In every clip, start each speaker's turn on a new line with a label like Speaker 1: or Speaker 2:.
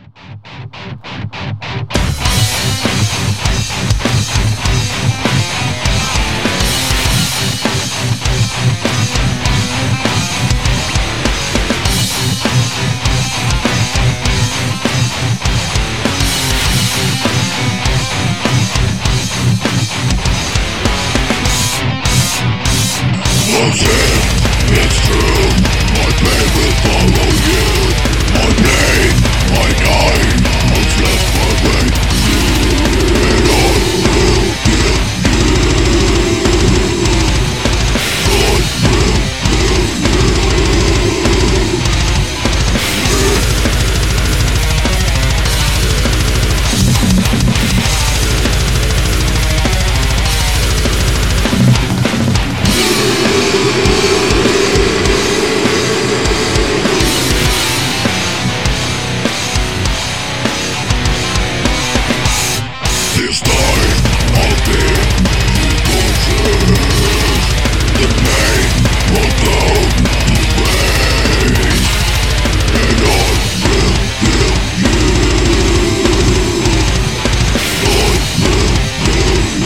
Speaker 1: It's true, my pain will follow you. My pain, my dying, what's left for me. And I will kill you. I This time I'll be tortured. The pain will go to waste, and I will kill you. I will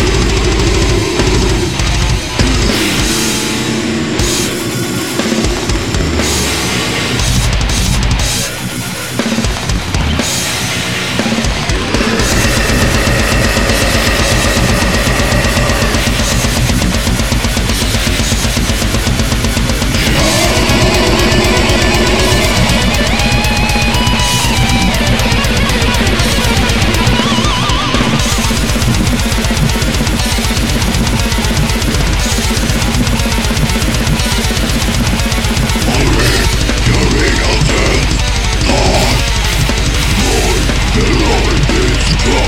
Speaker 1: the light is